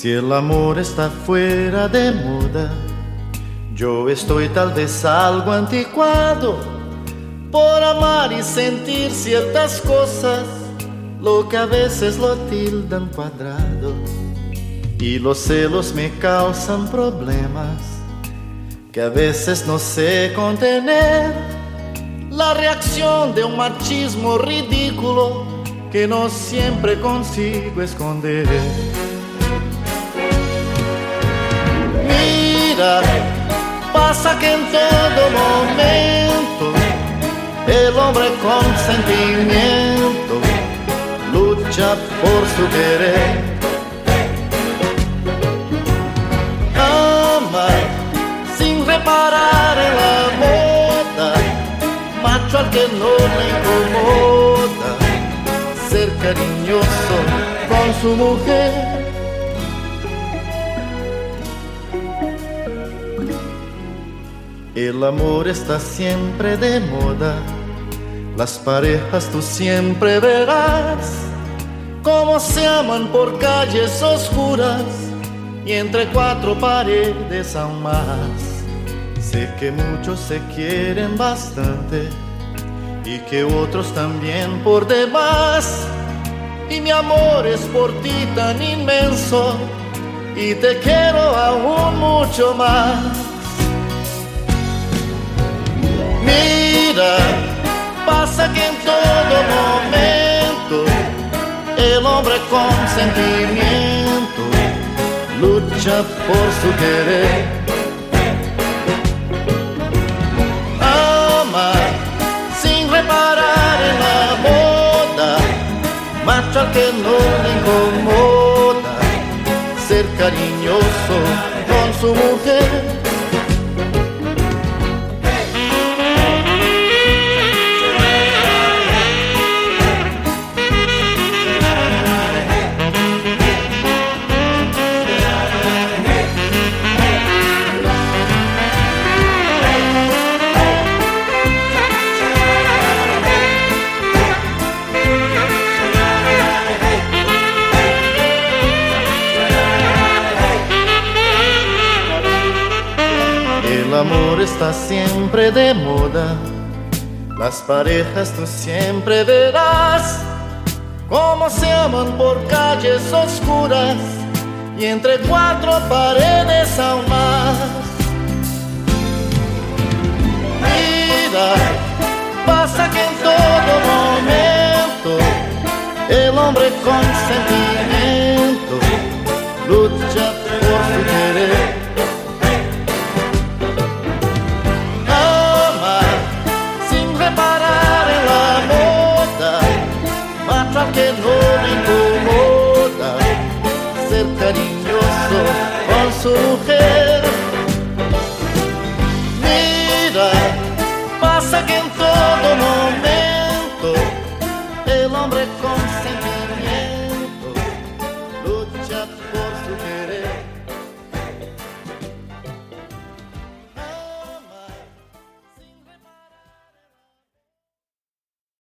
Si el amor está fuera de moda, yo estoy tal vez algo anticuado por amar y sentir ciertas cosas, lo que a veces lo tildan cuadrado. Y los celos me causan problemas que a veces no sé contener, la reacción de un machismo ridículo que no siempre consigo esconder. Mira, pasa que en todo momento el hombre con sentimiento lucha por su querer. Ama sin reparar en la moda, macho al que no le incomoda ser cariñoso con su mujer. El amor está siempre de moda, las parejas tú siempre verás cómo se aman por calles oscuras y entre cuatro paredes aún más. Sé que muchos se quieren bastante y que otros también por demás, y mi amor es por ti tan inmenso y te quiero aún mucho más. Mira, pasa que en todo momento el hombre con sentimiento lucha por su querer. Ama sin reparar en la moda, macho al que no le incomoda ser cariñoso con su mujer. El amor está siempre de moda, las parejas tú siempre verás cómo se aman por calles oscuras y entre cuatro paredes aún más. Mira, pasa que en todo momento el hombre con sentimiento lucha por su querer. Que no le incomoda ser cariñoso con su mujer.